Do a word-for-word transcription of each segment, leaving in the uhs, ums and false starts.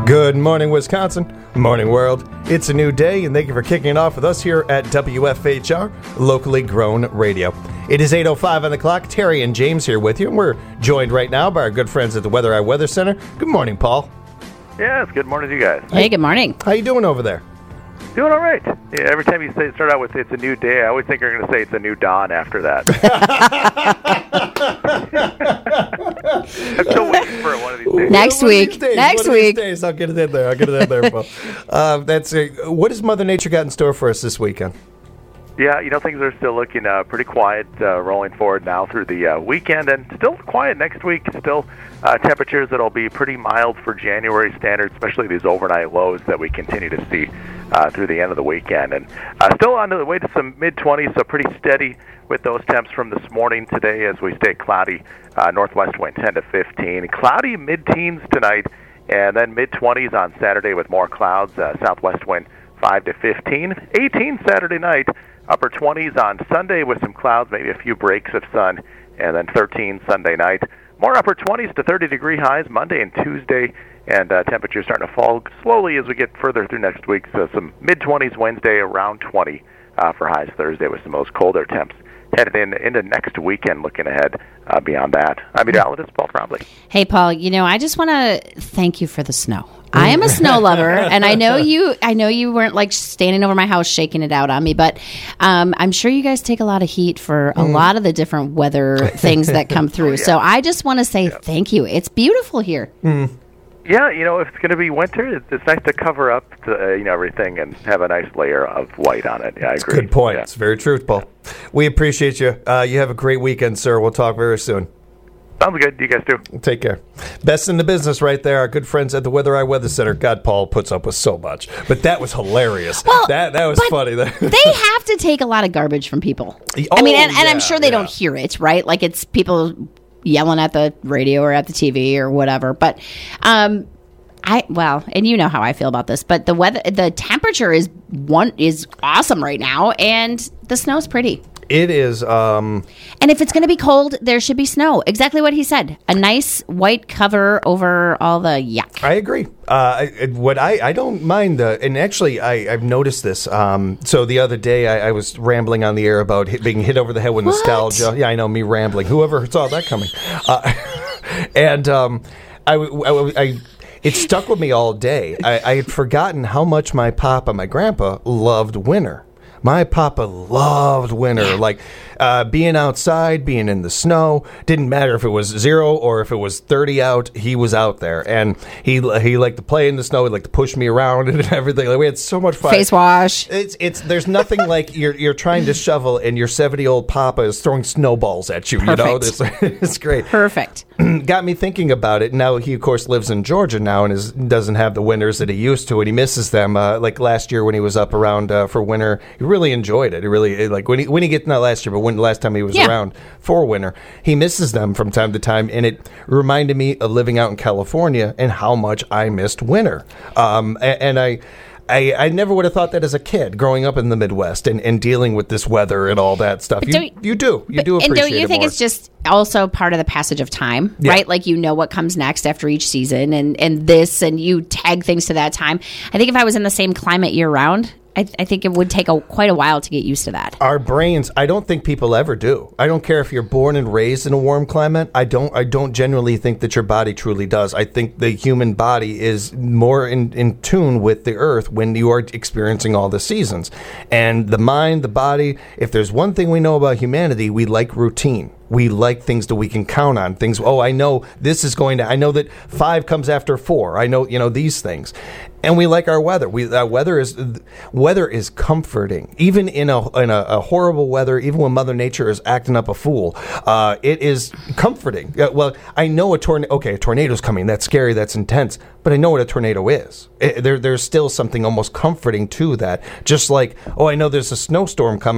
Good morning, Wisconsin. Morning, world. It's a new day, and thank you for kicking it off with us here at W F H R, locally grown radio. It is eight oh five on the clock. Terry and James here with you, and we're joined right now by our good friends at the Weather Eye Weather Center. Good morning, Paul. Yes, good morning to you guys. Hey, good morning. How you doing over there? Doing all right. Yeah, every time you say start out with "it's a new day," I always think you're going to say "it's a new dawn" after that. I'm still waiting for it one of these days. Next One of week. these days, Next one of these week. days, I'll get it in there. I'll get it in there, Paul. Uh, that's a, what has Mother Nature got in store for us this weekend? Yeah, you know, things are still looking uh, pretty quiet uh, rolling forward now through the uh, weekend, and still quiet next week. Still uh, temperatures that'll be pretty mild for January standards, especially these overnight lows that we continue to see uh, through the end of the weekend. And uh, still on the way to some mid-twenties, so pretty steady with those temps from this morning today as we stay cloudy. Uh, northwest wind ten to fifteen. Cloudy mid-teens tonight, and then mid-twenties on Saturday with more clouds. Uh, southwest wind five to fifteen. eighteen Saturday night. Upper twenties on Sunday with some clouds, maybe a few breaks of sun, and then thirteen Sunday night. More upper twenties to thirty degree highs Monday and Tuesday, and uh, temperatures starting to fall slowly as we get further through next week. So some mid-twenties Wednesday, around twenty uh, for highs Thursday with some of those colder temps. Headed in, into next weekend, looking ahead uh, beyond that. I'm meteorologist Paul Trombley. Hey, Paul, you know, I just want to thank you for the snow. I am a snow lover, and I know you I know you weren't like standing over my house shaking it out on me, but um, I'm sure you guys take a lot of heat for a mm. lot of the different weather things that come through. Oh, yeah. So I just want to say yeah. thank you. It's beautiful here. Mm. Yeah, you know, if it's going to be winter, it's nice to cover up to, uh, you know, everything and have a nice layer of white on it. Yeah, I agree. Good point. Yeah. It's very true, Paul. We appreciate you. Uh, you have a great weekend, sir. We'll talk very soon. Sounds good. You guys too. Take care. Best in the business right there. Our good friends at the Weather Eye Weather Center. God, Paul puts up with so much. But that was hilarious. Well, that that was funny. They have to take a lot of garbage from people. Oh, I mean, and, and yeah, I'm sure they yeah. don't hear it, right? Like it's people yelling at the radio or at the T V or whatever. But um I well, and you know how I feel about this, but the weather, the temperature is one is awesome right now, and the snow's pretty. It is. Um, and if it's going to be cold, there should be snow. Exactly what he said. A nice white cover over all the yuck. I agree. Uh, I, what I, I don't mind the, and actually I, I've noticed this. Um, so the other day I, I was rambling on the air about hit, being hit over the head with what? nostalgia. Yeah, I know, me rambling. Whoever saw that coming. Uh, and um, I, I, I it stuck with me all day. I, I had forgotten how much my papa, my grandpa, loved winter. My papa loved winter, like uh, being outside, being in the snow. Didn't matter if it was zero or if it was thirty out. He was out there, and he he liked to play in the snow. He liked to push me around and everything. Like we had so much fun. Face wash. It's it's there's nothing like you're you're trying to shovel and your seventy year old papa is throwing snowballs at you. Perfect. You know, this, it's great. Perfect. Got me thinking about it. Now he of course lives in Georgia now and is doesn't have the winters that he used to, and he misses them. Uh, like last year when he was up around uh, for winter, he really enjoyed it. He really like when he when he gets not last year, but when the last time he was yeah. around for winter, he misses them from time to time, and it reminded me of living out in California and how much I missed winter. Um, and, and I. I, I never would have thought that as a kid growing up in the Midwest and, and dealing with this weather and all that stuff. You, don't, you do. You but, do appreciate it And don't you think more. it's just also part of the passage of time, yeah. right? Like you know what comes next after each season and, and this, and you tag things to that time. I think if I was in the same climate year round, I, th- I think it would take a, quite a while to get used to that. Our brains, I don't think people ever do. I don't care if you're born and raised in a warm climate. I don't I don't generally think that your body truly does. I think the human body is more in, in tune with the earth when you are experiencing all the seasons. And the mind, the body, if there's one thing we know about humanity, we like routine. We like things that we can count on. Things, oh, I know this is going to, I know that five comes after four. I know, you know, these things. And we like our weather. We our weather is weather is comforting, even in a in a, a horrible weather. Even when Mother Nature is acting up a fool, uh, it is comforting. Uh, well, I know a tornado. Okay, a tornado's coming. That's scary. That's intense. But I know what a tornado is. It, there, there's still something almost comforting to that. Just like, oh, I know there's a snowstorm coming.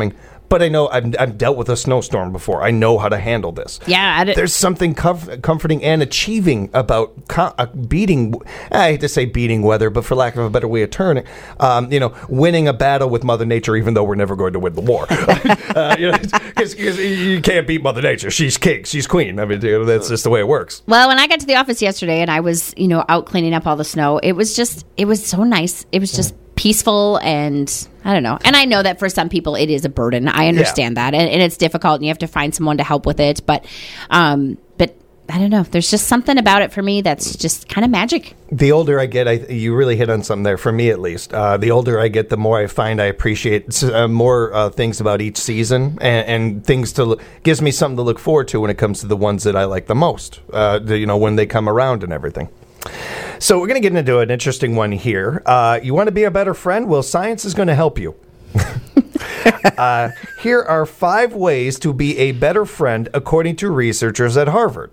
but I know I've, I've dealt with a snowstorm before. I know how to handle this. Yeah, I did. There's something comf- comforting and achieving about co- uh, beating. I hate to say beating weather, but for lack of a better way of turning, um, you know, winning a battle with Mother Nature, even though we're never going to win the war. uh, you know, because you can't beat Mother Nature. She's king. She's queen. I mean, you know, that's just the way it works. Well, when I got to the office yesterday and I was, you know, out cleaning up all the snow, it was just, it was so nice. It was just peaceful, and I don't know. And I know that for some people it is a burden. I understand yeah. that, and, and it's difficult, and you have to find someone to help with it. But, um, but I don't know. There's just something about it for me that's just kind of magic. The older I get, I, you really hit on something there, for me at least. Uh, the older I get, the more I find I appreciate uh, more uh, things about each season, and, and things to look, gives me something to look forward to when it comes to the ones that I like the most. Uh, the, you know, when they come around and everything. So we're going to get into an interesting one here. Uh, you want to be a better friend? Well, science is going to help you. uh, here are five ways to be a better friend according to researchers at Harvard.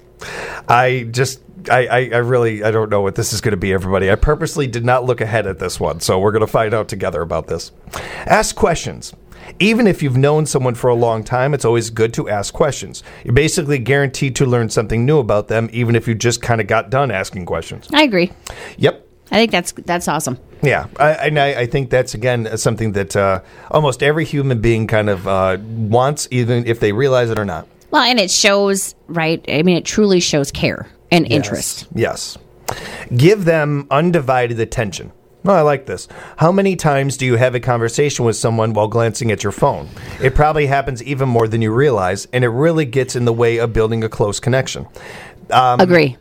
I just, I, I, I really, I don't know what this is going to be, everybody. I purposely did not look ahead at this one, so we're going to find out together about this. Ask questions. Even if you've known someone for a long time, it's always good to ask questions. You're basically guaranteed to learn something new about them, even if you just kind of got done asking questions. I agree. Yep. I think that's that's awesome. Yeah, I, and I, I think that's, again, something that uh, almost every human being kind of uh, wants, even if they realize it or not. Well, and it shows, right? I mean, it truly shows care and yes. interest. Yes. Give them undivided attention. Oh, I like this. How many times do you have a conversation with someone while glancing at your phone? It probably happens even more than you realize, and it really gets in the way of building a close connection. Um, Agree.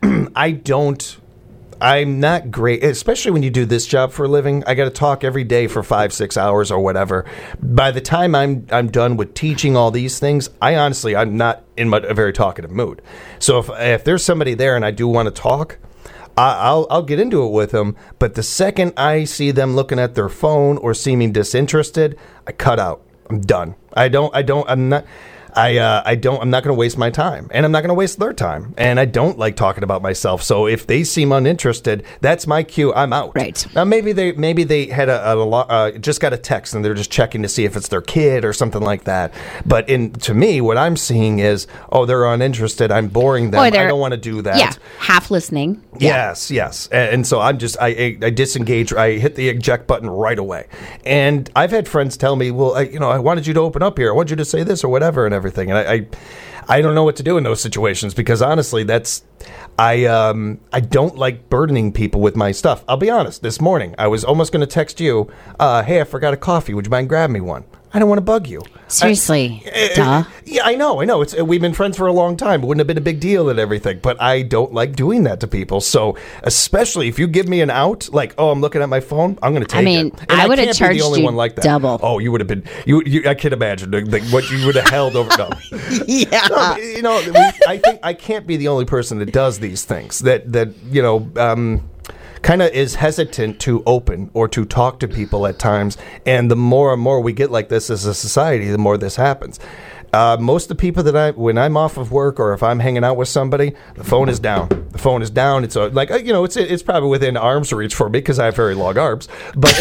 I don't... I'm not great, especially when you do this job for a living. I got to talk every day for five, six hours or whatever. By the time I'm I'm done with teaching all these things, I honestly, I'm not in a very talkative mood. So if if there's somebody there and I do want to talk, I'll I'll get into it with them, but the second I see them looking at their phone or seeming disinterested, I cut out. I'm done. I don't. I don't. I'm not. I uh, I don't. I'm not going to waste my time, and I'm not going to waste their time. And I don't like talking about myself. So if they seem uninterested, that's my cue. I'm out. Right. Now maybe they maybe they had a, a, a uh, just got a text and they're just checking to see if it's their kid or something like that. But in to me, what I'm seeing is, oh, they're uninterested. I'm boring them. I don't want to do that. Yeah. Half listening. Yes, yeah. yes. And, and so I'm just I, I I disengage. I hit the eject button right away. And I've had friends tell me, well, I, you know, I wanted you to open up here. I want you to say this or whatever and everything. And I, I, I don't know what to do in those situations because honestly, that's I um I don't like burdening people with my stuff. I'll be honest. This morning, I was almost going to text you, uh, hey, I forgot a coffee. Would you mind grabbing me one? I don't want to bug you. Seriously, I, uh, duh. Yeah, I know, I know. It's we've been friends for a long time. It wouldn't have been a big deal and everything, but I don't like doing that to people. So, especially if you give me an out, like, oh, I'm looking at my phone, I'm going to take I mean, it. And I would have can't charged be the only you one like that. double. Oh, you would have been. You, you I can't imagine the, the, what you would have held over. No. Yeah. No, you know, we, I think I can't be the only person that does these things. That that you know. Um, kind of is hesitant to open or to talk to people at times. And the more and more we get like this as a society, the more this happens. Uh, most of the people that I, when I'm off of work or if I'm hanging out with somebody, the phone is down. The phone is down. It's a, like, you know, it's it's probably within arm's reach for me because I have very long arms. But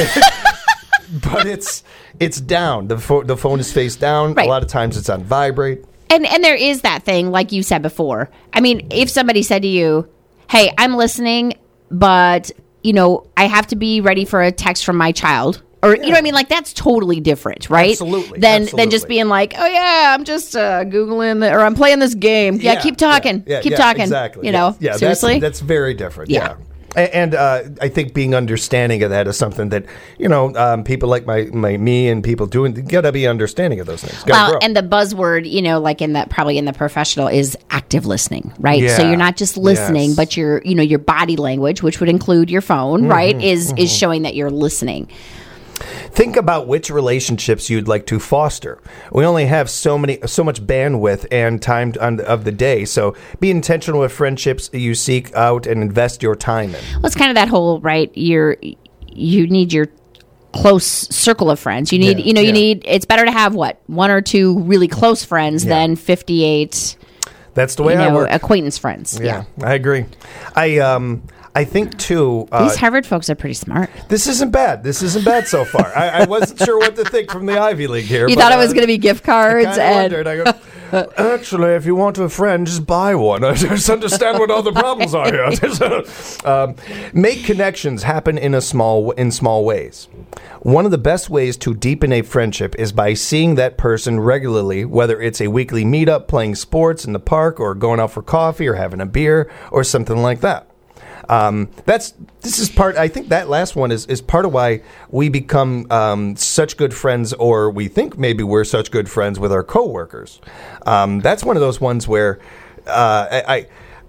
but it's it's down. The, fo- the phone is face down. Right. A lot of times it's on vibrate. And and there is that thing, like you said before. I mean, if somebody said to you, hey, I'm listening, but, you know, I have to be ready for a text from my child. Or, yeah. you know what I mean? Like, that's totally different, right? Absolutely. Than, Absolutely. than just being like, oh, yeah, I'm just uh, Googling the, or I'm playing this game. Yeah, Yeah, keep talking. yeah, yeah, keep yeah, talking. Exactly. You yeah. know, yeah, seriously? That's, that's very different. Yeah. Yeah. A- And uh, I think being understanding of that is something that, you know, um, people like my, my me and people doing, got to be understanding of those things. Gotta Well, grow. and the buzzword, you know, like in that, probably in the professional is active listening, right? So Yeah. you're not just listening, Yes. but your, you know, your body language, which would include your phone, Mm-hmm. right, is is showing that you're listening. Think about which relationships you'd like to foster. We only have so many, so much bandwidth and time on, of the day. So be intentional with friendships you seek out and invest your time in. Well, it's kind of that whole, right, you're, you need your close circle of friends. You need, Yeah, you know, yeah. you need, it's better to have, what, one or two really close friends Yeah. than fifty-eight, That's the way you I know, work. acquaintance friends. Yeah, I agree. I um I think, too... Uh, These Harvard folks are pretty smart. This isn't bad. This isn't bad so far. I, I wasn't sure what to think from the Ivy League here. You but, thought it was uh, going to be gift cards? I and wondered. I go, actually, if you want a friend, just buy one. I just understand what all the problems are here. um, make connections happen in a small in small ways. One of the best ways to deepen a friendship is by seeing that person regularly, whether it's a weekly meetup, playing sports in the park, or going out for coffee, or having a beer, or something like that. Um, that's this is part. I think that last one is, is part of why we become um, such good friends, or we think maybe we're such good friends with our coworkers. Um, that's one of those ones where uh, I. I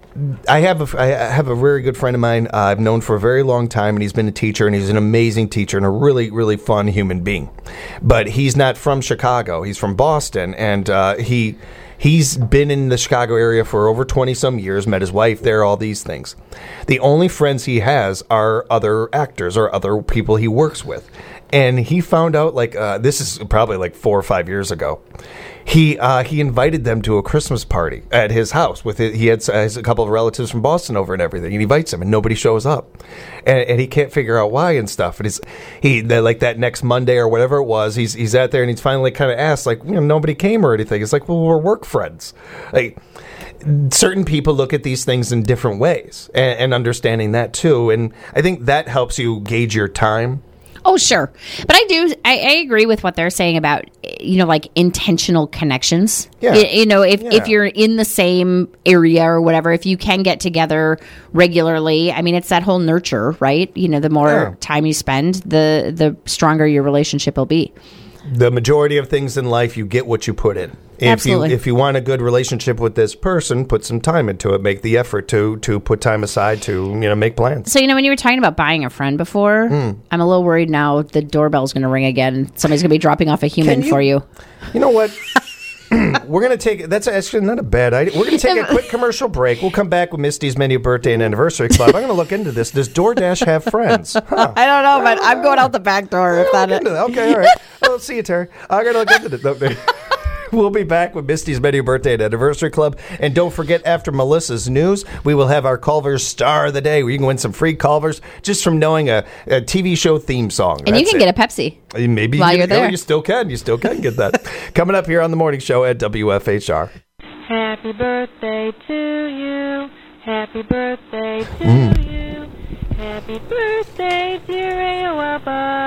I have a, I have a very good friend of mine uh, I've known for a very long time, and he's been a teacher, and he's an amazing teacher and a really, really fun human being. But he's not from Chicago. He's from Boston, and uh, he he's been in the Chicago area for over twenty-some years, met his wife there, all these things. The only friends he has are other actors or other people he works with. And he found out, like, uh, this is probably like four or five years ago. He uh, he invited them to a Christmas party at his house. With it, he had uh, a couple of relatives from Boston over and everything. And he invites them, and nobody shows up, and, and he can't figure out why and stuff. And he's he like that next Monday or whatever it was. He's he's out there, and he's finally kind of asked, like, you know, nobody came or anything. It's like, well, we're work friends. Like, certain people look at these things in different ways, and, and understanding that too. And I think that helps you gauge your time. Oh, sure. But I do, I, I agree with what they're saying about, you know, like intentional connections. Yeah. You, you know, if, Yeah. if you're in the same area or whatever, if you can get together regularly, I mean, it's that whole nurture, right? You know, the more Yeah. time you spend, the the stronger your relationship will be. The majority of things in life, you get what you put in. If Absolutely. you if you want a good relationship with this person, put some time into it. Make the effort to to put time aside to, you know, make plans. So, you know, when you were talking about buying a friend before, Hmm. I'm a little worried now the doorbell's going to ring again. Somebody's going to be dropping off a human Can you- for you. You know what? We're going to take, that's actually not a bad idea. We're going to take a quick commercial break. We'll come back with Misty's Menu Birthday and Anniversary Club. I'm going to look into this. Does DoorDash have friends? Huh. I don't know, but I'm going out the back door if I'll that look into that. Okay, all right. Well, see you, Terry. I'm going to look into this. No, there- We'll be back with Misty's Menu Birthday and Anniversary Club. And don't forget, after Melissa's news, we will have our Culver's Star of the Day, where you can win some free Culver's just from knowing a, a T V show theme song. And That's you can it. get a Pepsi. Uh, Maybe while you, you're can- oh, there. you still can. You still can get that. Coming up here on the morning show at W F H R. Happy birthday to you. Happy birthday to Mm. you. Happy birthday, dear A O L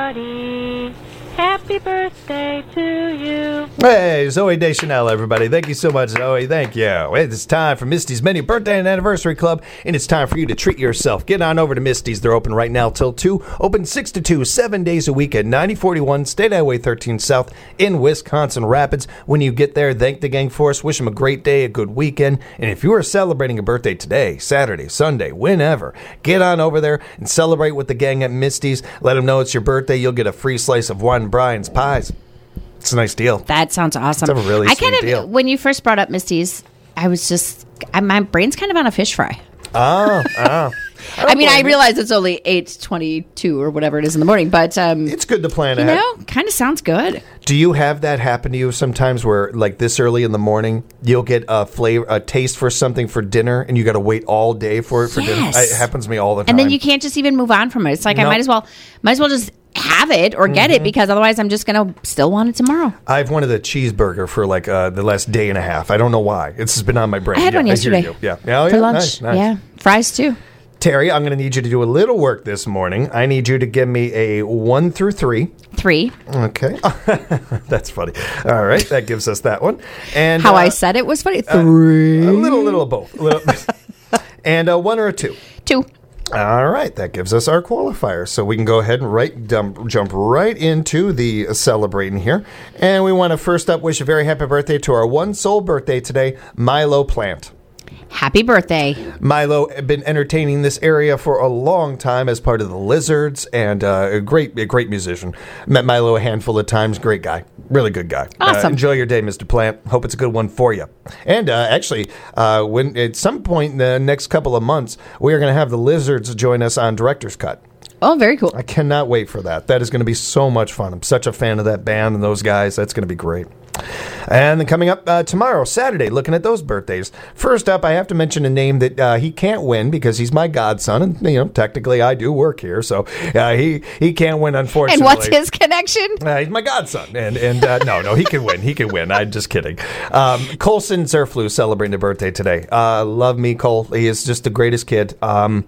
buddy. Happy birthday to you. Hey, Zoe Deschanel, everybody. Thank you so much, Zoe. Thank you. It's time for Misty's Menu Birthday and Anniversary Club, and it's time for you to treat yourself. Get on over to Misty's. They're open right now till two. Open six to two, seven days a week at ninety forty-one State Highway thirteen South in Wisconsin Rapids. When you get there, thank the gang for us. Wish them a great day, a good weekend. And if you are celebrating a birthday today, Saturday, Sunday, whenever, get on over there and celebrate with the gang at Misty's. Let them know it's your birthday. You'll get a free slice of One Brian's Pies. It's a nice deal. That sounds awesome. It's a really I sweet kind of, deal. when you first brought up Misty's, I was just, I, my brain's kind of on a fish fry. Oh, oh. I mean, I blame you. realize it's only eight twenty-two or whatever it is in the morning, but, um, It's good to plan you ahead. know, kind of sounds good. Do you have that happen to you sometimes where, like this early in the morning, you'll get a flavor, a taste for something for dinner, and you got to wait all day for it for dinner? Yes. It happens to me all the time. And then you can't just even move on from it. It's like I Nope. might as well, might as well just have it or get Mm-hmm. it because otherwise I'm just going to still want it tomorrow. I've wanted a cheeseburger for like uh, the last day and a half. I don't know why. It's just been on my brain. I had Yeah, one hear yesterday. you. Yeah. Yeah, oh, For yeah. lunch. Nice, nice. Yeah. Fries too. Terry, I'm going to need you to do a little work this morning. I need you to give me a one through three. Three. Okay. That's funny. All right. That gives us that one. And How uh, I said it was funny. Three. a little, little of both. A little, and uh, one or a two. Two. All right, that gives us our qualifier. So we can go ahead and right, dump, jump right into the uh, celebrating here. And we want to first up wish a very happy birthday to our one soul birthday today, Milo Plant. Happy birthday. Milo had been entertaining this area for a long time as part of the Lizards, and uh, a great, a great musician. Met Milo a handful of times. Great guy, really good guy. Awesome. Uh, enjoy your day, Mister Plant. Hope it's a good one for you. And uh, actually, uh, when at some point in the next couple of months, we are going to have the Lizards join us on Director's Cut. Oh, very cool. I cannot wait for that. That is going to be so much fun. I'm such a fan of that band and those guys. That's going to be great. And then coming up uh, tomorrow, Saturday, looking at those birthdays. First up, I have to mention a name that uh, he can't win because he's my godson, and you know, technically I do work here, so uh, he he can't win, unfortunately. And what's his connection? Uh, he's my godson, and and uh, no, no, he can win. He can win. I'm just kidding. Um, Colson Zerflu celebrating a birthday today. Uh, love me, Cole. He is just the greatest kid. Um,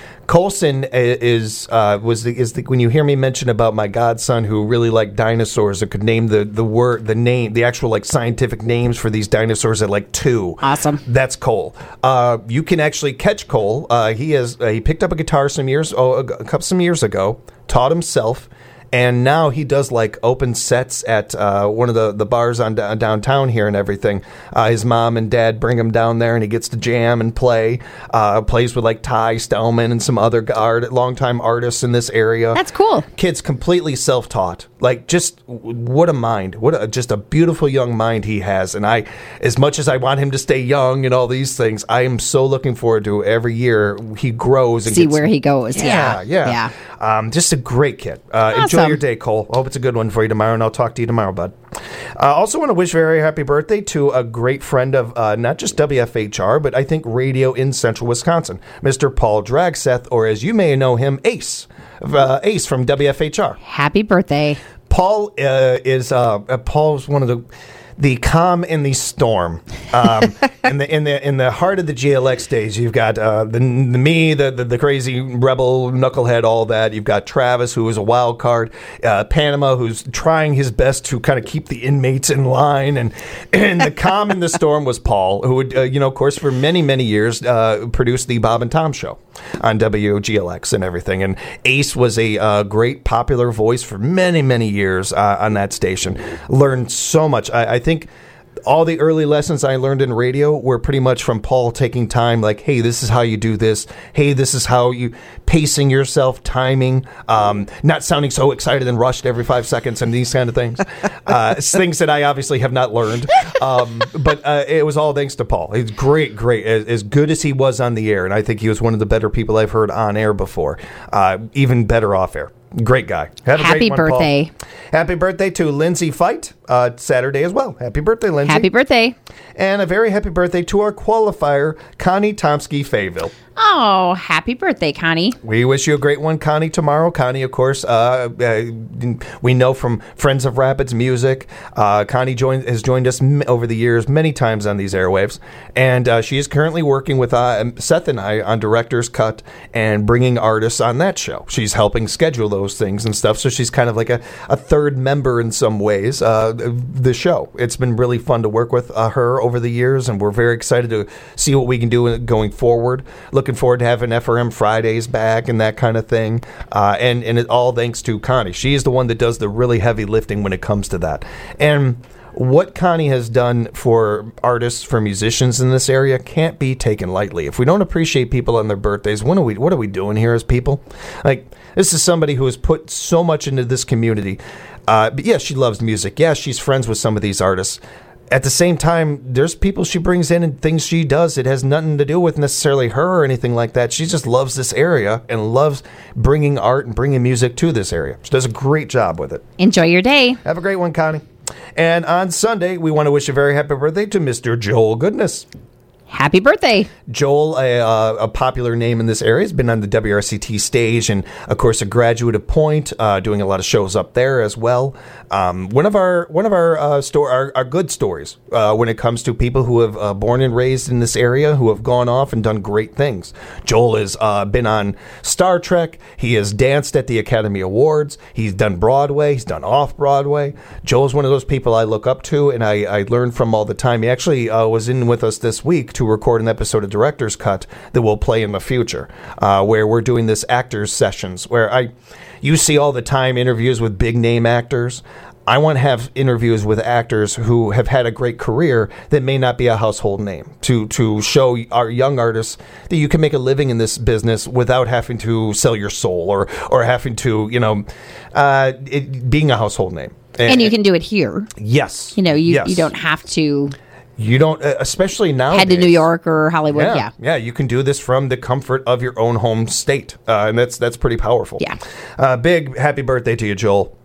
Colson is uh, was the, is the, when you hear me mention about my godson who really liked dinosaurs and could name the the word the name the actual like scientific names for these dinosaurs at like two. Awesome. That's Cole. Uh, you can actually catch Cole. Uh, he has uh, he picked up a guitar some years oh a couple some years ago. Taught himself. And now he does like open sets at uh, one of the, the bars on d- downtown here and everything. Uh, his mom and dad bring him down there, and he gets to jam and play. Uh, plays with like Ty Stelman and some other art, longtime artists in this area. That's cool. Kid's completely self-taught. Like, just what a mind. What a, just a beautiful young mind he has. And I, as much as I want him to stay young and all these things, I am so looking forward to every year he grows and see gets, where he goes. Yeah, Yeah, yeah. yeah. Um, just a great kid. Uh, Awesome. Enjoy your day, Cole. I hope it's a good one for you tomorrow, and I'll talk to you tomorrow, bud. I uh, also want to wish a very happy birthday to a great friend of uh, not just W F H R, but I think radio in central Wisconsin, Mister Paul Dragseth, or as you may know him, Ace. Uh, Ace from W F H R. Happy birthday. Paul uh, is uh, uh, Paul's one of the the calm in the storm. Um, in the in the in the heart of the G L X days, you've got uh, the, the me, the, the the crazy rebel knucklehead, all that. You've got Travis, who is a wild card. Uh, Panama, who's trying his best to kind of keep the inmates in line. And and the calm in the storm was Paul, who would uh, you know, of course, for many many years uh, produced the Bob and Tom Show on W G L X and everything. And Ace was a uh, great popular voice for many many years uh, on that station. Learned so much. I, I think all the early lessons I learned in radio were pretty much from Paul taking time, like, hey, this is how you do this. Hey, this is how you pacing yourself, timing, um, not sounding so excited and rushed every five seconds and these kind of things. Uh, it's things that I obviously have not learned. Um, but uh, it was all thanks to Paul. He's great, great. As, as good as he was on the air, and I think he was one of the better people I've heard on air before, uh, even better off air. Great guy. Have a Happy great one, birthday. Paul. Happy birthday to Lindsay Fight, uh, Saturday as well. Happy birthday, Lindsay. Happy birthday. And a very happy birthday to our qualifier, Connie Tomsky-Fayville. Oh, happy birthday, Connie. We wish you a great one, Connie, tomorrow. Connie, of course, uh, uh, we know from Friends of Rapids Music. Uh, Connie joined, has joined us m- over the years many times on these airwaves. And uh, she is currently working with uh, Seth and I on Director's Cut and bringing artists on that show. She's helping schedule those things and stuff. So she's kind of like a, a third member in some ways uh, of the show. It's been really fun to work with uh, her over the years, and we're very excited to see what we can do going forward. Looking forward to having F R M Fridays back and that kind of thing. Uh, and, and it all thanks to Connie. She is the one that does the really heavy lifting when it comes to that. And what Connie has done for artists, for musicians in this area can't be taken lightly. If we don't appreciate people on their birthdays, what are we, what are we doing here as people? Like, this is somebody who has put so much into this community. Uh, but yes, she loves music. Yes, she's friends with some of these artists. At the same time, there's people she brings in and things she does. It has nothing to do with necessarily her or anything like that. She just loves this area and loves bringing art and bringing music to this area. She does a great job with it. Enjoy your day. Have a great one, Connie. And on Sunday, we want to wish a very happy birthday to Mister Joel Goodness. Happy birthday. Joel, a, uh, a popular name in this area, has been on the W R C T stage and, of course, a graduate of Point, uh, doing a lot of shows up there as well. Um, one of our one of our uh, sto- our, our good stories uh, when it comes to people who have uh, born and raised in this area who have gone off and done great things. Joel has uh, been on Star Trek. He has danced at the Academy Awards. He's done Broadway. He's done off-Broadway. Joel's one of those people I look up to and I, I learn from all the time. He actually uh, was in with us this week to record an episode of Director's Cut that will play in the future, uh, where we're doing this actors sessions where I, you see all the time interviews with big name actors. I want to have interviews with actors who have had a great career that may not be a household name to, to show our young artists that you can make a living in this business without having to sell your soul or, or having to, you know, uh, it, being a household name. And, and you can do it here. Yes. You know, you, yes. you don't have to... You don't, uh, especially now. Head to New York or Hollywood. Yeah, yeah, yeah. You can do this from the comfort of your own home state, uh, and that's that's pretty powerful. Yeah. Uh, big happy birthday to you, Joel.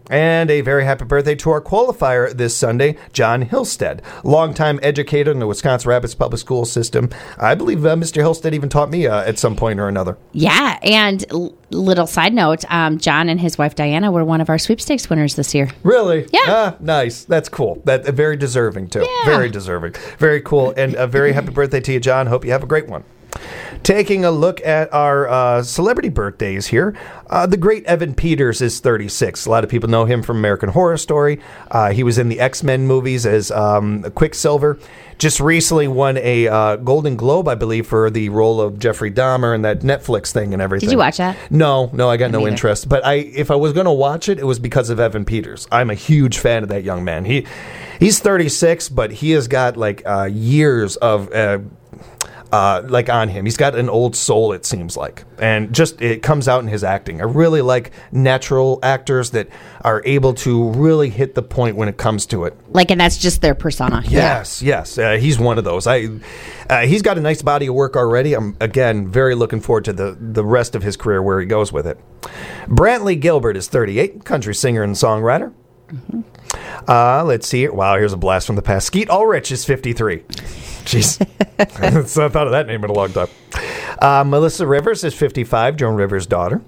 And a very happy birthday to our qualifier this Sunday, John Hillstead, longtime educator in the Wisconsin Rapids Public School System. I believe uh, Mister Hillstead even taught me uh, at some point or another. Yeah, and l- little side note, um, John and his wife Diana were one of our sweepstakes winners this year. Really? Yeah. Ah, nice. That's cool. That uh, very deserving, too. Yeah. Very deserving. Very cool. And a very happy birthday to you, John. Hope you have a great one. Taking a look at our uh, celebrity birthdays here, uh, the great Evan Peters is thirty-six. A lot of people know him from American Horror Story. Uh, he was in the X-Men movies as um, Quicksilver. Just recently won a uh, Golden Globe, I believe, for the role of Jeffrey Dahmer and that Netflix thing and everything. Did you watch that? No, no, I got no neither. interest. But I, if I was going to watch it, it was because of Evan Peters. I'm a huge fan of that young man. He, he's thirty-six, but he has got like uh, years of. Uh, Uh, like on him. He's got an old soul, it seems like. And just, it comes out in his acting. I really like natural actors that are able to really hit the point when it comes to it. Like, and that's just their persona. Yes, yes. Uh, he's one of those. I, uh, he's got a nice body of work already. I'm, again, very looking forward to the, the rest of his career, where he goes with it. Brantley Gilbert is thirty-eight, country singer and songwriter. Mm-hmm. Uh, let's see. Wow, here's a blast from the past. Skeet Ulrich is fifty-three. Jeez. I haven't thought of that name in a long time. Uh, Melissa Rivers is fifty-five, Joan Rivers' daughter.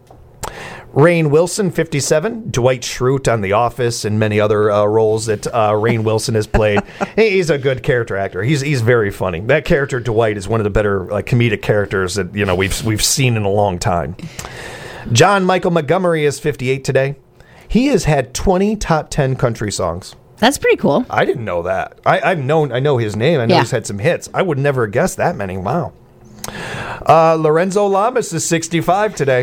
Rainn Wilson, fifty-seven. Dwight Schrute on The Office and many other uh, roles that uh, Rainn Wilson has played. He's a good character actor. He's he's very funny. That character, Dwight, is one of the better like comedic characters that you know we've we've seen in a long time. John Michael Montgomery is fifty-eight today. He has had twenty top ten country songs. That's pretty cool. I didn't know that. I, I've known, I know his name. I know Yeah. he's had some hits. I would never have guessed that many. Wow. Uh, Lorenzo Lamas is sixty-five today.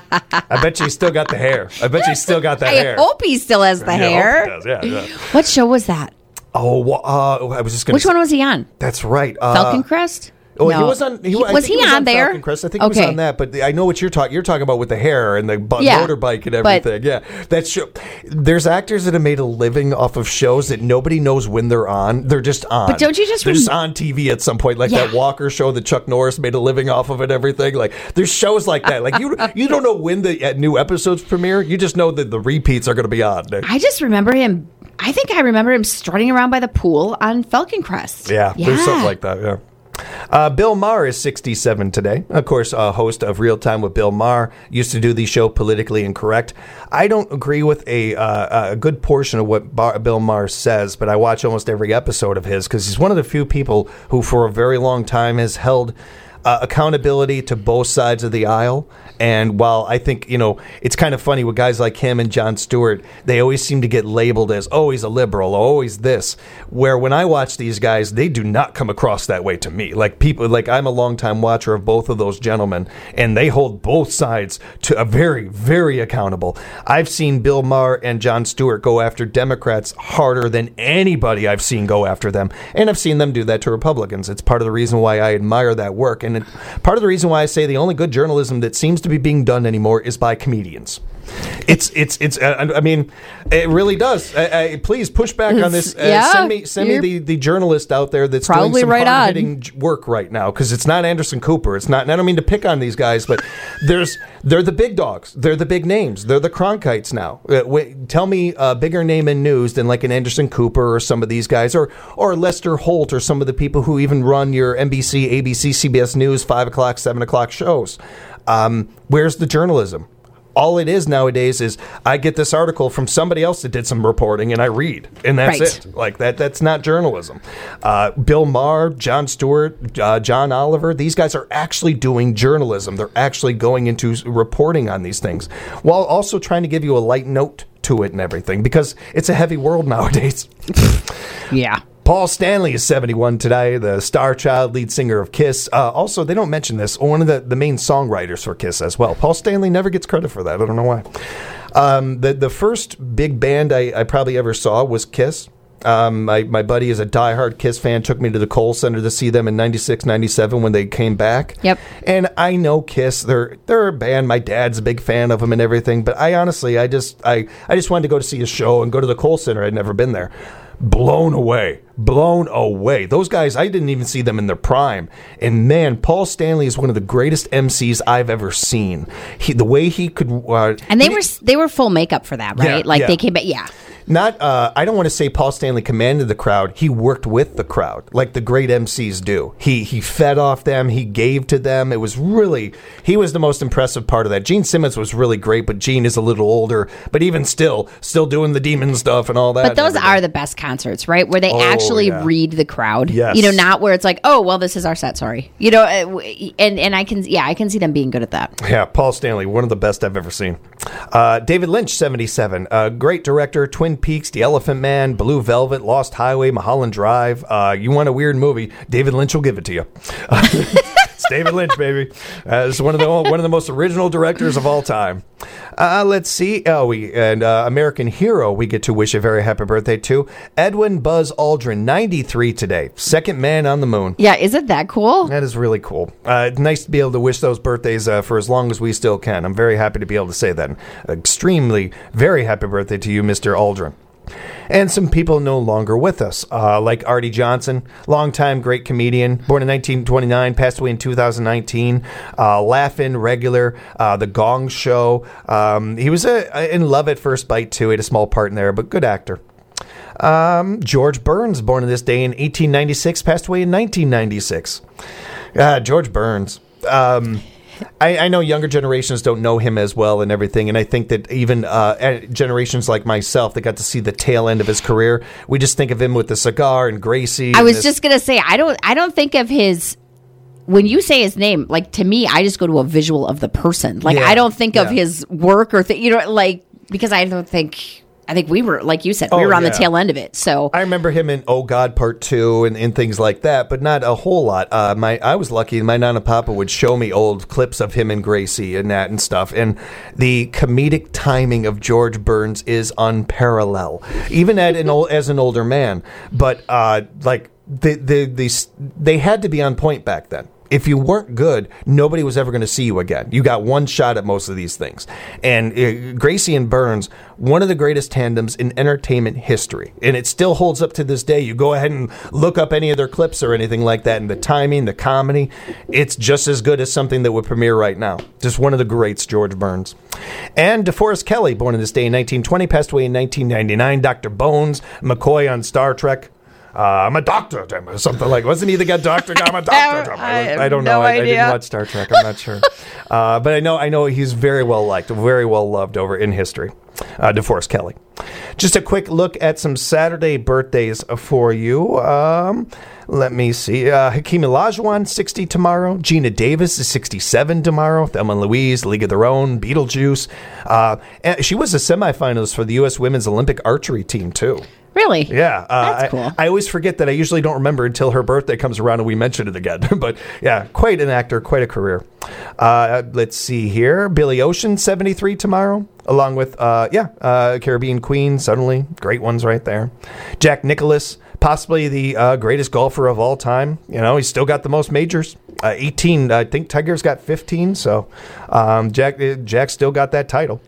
I bet you he's still got the hair. I bet you he's still got that I hair. hope he still has the Yeah, I hope hair. he does. Yeah, yeah. What show was that? Oh, well, uh, I was just going to Which one was he on? That's right. Uh, Falcon Crest? Oh, he No. was on. He, He- I was think he was on there? Falcon Crest. I think he was Okay. on that. But I know what you're talking. You're talking about with the hair and the bu- Yeah, motorbike and but- everything. Yeah, that show. There's actors that have made a living off of shows that nobody knows when they're on. They're just on. But don't you just They're rem- just on T V at some point, like Yeah. that Walker show that Chuck Norris made a living off of and everything. Like there's shows like that. Like you, you don't know when the uh, new episodes premiere. You just know that the repeats are going to be on. I just remember him. I think I remember him strutting around by the pool on Falcon Crest. Yeah, there's something like that, yeah. Uh, Bill Maher is sixty-seven today. Of course, a host of Real Time with Bill Maher. Used to do the show Politically Incorrect. I don't agree with a uh, a good portion of what Bar- Bill Maher says, but I watch almost every episode of his because he's one of the few people who for a very long time has held uh, accountability to both sides of the aisle. And while I think, you know, it's kind of funny with guys like him and Jon Stewart, they always seem to get labeled as, oh, he's a liberal, oh, he's this. Where when I watch these guys, they do not come across that way to me. Like people, like I'm a longtime watcher of both of those gentlemen, and they hold both sides to a very, very accountable. I've seen Bill Maher and Jon Stewart go after Democrats harder than anybody I've seen go after them. And I've seen them do that to Republicans. It's part of the reason why I admire that work. And it, part of the reason why I say the only good journalism that seems to be being done anymore is by comedians. It's it's it's. Uh, I mean, it really does. I, I, please push back on this. Uh, Yeah, send me send me you're the, the journalist out there that's probably doing some right on. hard-hitting j- work right now, because it's not Anderson Cooper. It's not. And I don't mean to pick on these guys, but there's they're the big dogs. They're the big names. They're the Cronkites now. Uh, wait, tell me a bigger name in news than like an Anderson Cooper or some of these guys, or or Lester Holt, or some of the people who even run your N B C, A B C, C B S News five o'clock, seven o'clock shows. Um, where's the journalism? All it is nowadays is I get this article from somebody else that did some reporting and I read, and that's Right. it. Like that, that's not journalism. Uh, Bill Maher, Jon Stewart, uh, John Oliver, these guys are actually doing journalism. They're actually going into s- reporting on these things while also trying to give you a light note to it and everything, because it's a heavy world nowadays. Yeah. Paul Stanley is seventy-one today, the star child lead singer of Kiss. Uh, also, they don't mention this, one of the, the main songwriters for Kiss as well. Paul Stanley never gets credit for that. I don't know why. Um, the, the first big band I, I probably ever saw was Kiss. Um, my, my buddy is a diehard Kiss fan, took me to the Kohl Center to see them in ninety-six, ninety-seven when they came back. Yep. And I know Kiss, they're they're a band. My dad's a big fan of them and everything. But I honestly, I just I, I just wanted to go to see a show and go to the Kohl Center. I'd never been there. blown away. Blown away. Those guys, I didn't even see them in their prime. And man, Paul Stanley is one of the greatest M Cs I've ever seen. He, the way he could... Uh, and they he, were they were full makeup for that, right? Yeah, like yeah. they came back, yeah. Not, uh, I don't want to say Paul Stanley commanded the crowd. He worked with the crowd, like the great M Cs do. He he fed off them. He gave to them. It was really, he was the most impressive part of that. Gene Simmons was really great, but Gene is a little older. But even still, still doing the demon stuff and all that. But those are the best concerts, right? Where they Oh, actually yeah. read the crowd. Yes. You know, not where it's like, oh, well, this is our set, sorry. You know, uh, and, and I can, yeah, I can see them being good at that. Yeah, Paul Stanley, one of the best I've ever seen. Uh, David Lynch, seventy-seven. Uh, great director, Twin Peaks, The Elephant Man, Blue Velvet, Lost Highway, Mulholland Drive. Uh, you want a weird movie, David Lynch will give it to you. Uh, it's David Lynch, baby. Uh, it's one of the one of the most original directors of all time. Uh, let's see. Oh, we and uh, American Hero. We get to wish a very happy birthday to Edwin Buzz Aldrin, ninety-three today, second man on the moon. Yeah, isn't that cool? That is really cool. Uh, nice to be able to wish those birthdays uh, for as long as we still can. I'm very happy to be able to say that. Extremely, very happy birthday to you, Mister Aldrin. And some people no longer with us, uh, like Artie Johnson, longtime great comedian, born in nineteen twenty-nine, passed away in two thousand nineteen, uh, Laugh-In regular, uh, The Gong Show. Um, he was a, in Love at First Bite, too. He had a small part in there, but good actor. Um, George Burns, born on this day in eighteen ninety-six, passed away in nineteen ninety-six. Uh, George Burns. Um... I, I know younger generations don't know him as well and everything, and I think that even uh, generations like myself that got to see the tail end of his career, we just think of him with the cigar and Gracie. I and was this- just gonna say, I don't, I don't think of his. When you say his name, like to me, I just go to a visual of the person. Like Yeah, I don't think of yeah. his work or th- you know, like because I don't think. I think we were, like you said, we Oh, were on yeah. the tail end of it. So I remember him in Oh God Part Two and, and things like that, but not a whole lot. Uh, my I was lucky. My Nana Papa would show me old clips of him and Gracie and that and stuff. And the comedic timing of George Burns is unparalleled, even at an old, as an older man. But uh, like the the the they had to be on point back then. If you weren't good, nobody was ever going to see you again. You got one shot at most of these things. And uh, Gracie and Burns, one of the greatest tandems in entertainment history. And it still holds up to this day. You go ahead and look up any of their clips or anything like that, and the timing, the comedy, it's just as good as something that would premiere right now. Just one of the greats, George Burns. And DeForest Kelley, born on this day in nineteen twenty, passed away in nineteen ninety-nine. Doctor Bones, McCoy on Star Trek. Uh, I'm a doctor, or something like. Wasn't he the guy doctor? I'm a doctor. I, I don't no know. I, I idea. didn't watch Star Trek. I'm not sure. Uh, but I know. I know he's very well liked, very well loved over in history. Uh, DeForest Kelley. Just a quick look at some Saturday birthdays for you. Um, let me see. Uh, Hakeem Olajuwon, sixty tomorrow. Gina Davis is sixty-seven tomorrow. Thelma and Louise, League of Their Own, Beetlejuice. Uh, and she was a semifinalist for the U S Women's Olympic Archery team too. really, Yeah, uh, That's I, cool. I always forget that. I usually don't remember until her birthday comes around and we mention it again. But yeah, quite an actor, quite a career. Uh, let's see here. Billy Ocean, seventy-three tomorrow, along with, uh, yeah, uh, Caribbean Queen, suddenly. Great ones right there. Jack Nicklaus, possibly the uh, greatest golfer of all time. You know, he's still got the most majors. Uh, eighteen, I think Tiger's got fifteen. So um, Jack, Jack still got that title.